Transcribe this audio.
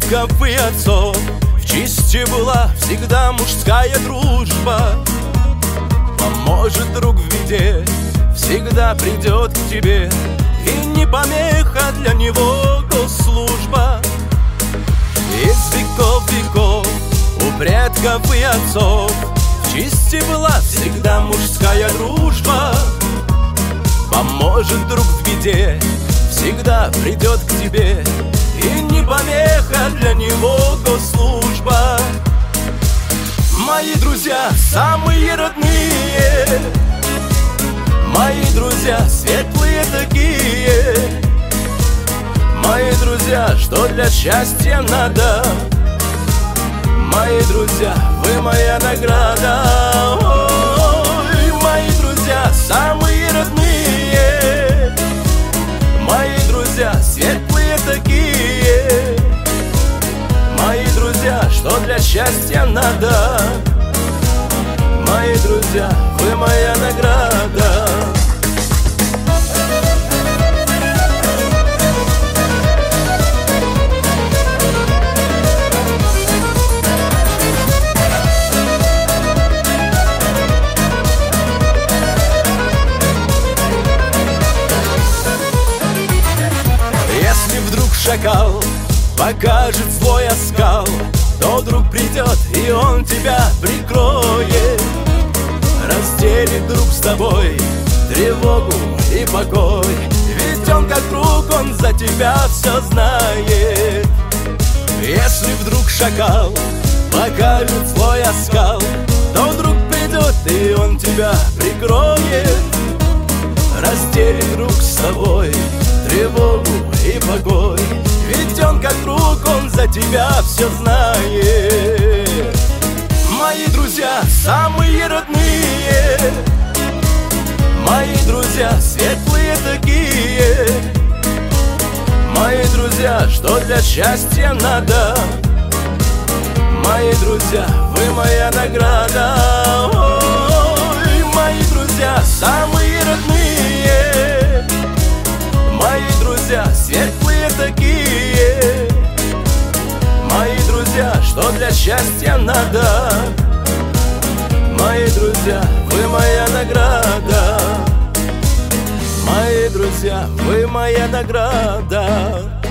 предков и отцов в чести была всегда мужская дружба. Поможет друг в беде, всегда придет к тебе, и не помеха для него госслужба. Из веков у предков и отцов в чести была всегда мужская дружба. Поможет друг в беде, всегда придет к тебе, и не помеха для него госслужба. Мои друзья самые родные, мои друзья светлые такие, мои друзья, что для счастья надо. Мои друзья, вы моя награда. Ой, мои друзья самые родные, мои друзья светлые такие, мои друзья, что для счастья надо. Мои друзья, вы моя награда. Если вдруг шакал покажет злой оскал, то друг придет, и он тебя прикроет, разделит друг с тобой тревогу и покой. Ведь он как друг, он за тебя все знает. Если вдруг шакал покажет злой оскал, то друг придет, и он тебя прикроет, разделит друг с тобой тревогу и покой. Ведь он как друг, он за тебя все знает. Мои друзья самые родные, мои друзья светлые такие, мои друзья, что для счастья надо. Мои друзья, вы моя награда. Ой, мои друзья самые родные, мои друзья светлые такие, мои друзья, что для счастья надо. Мои друзья, вы моя награда. Мои друзья, вы моя награда.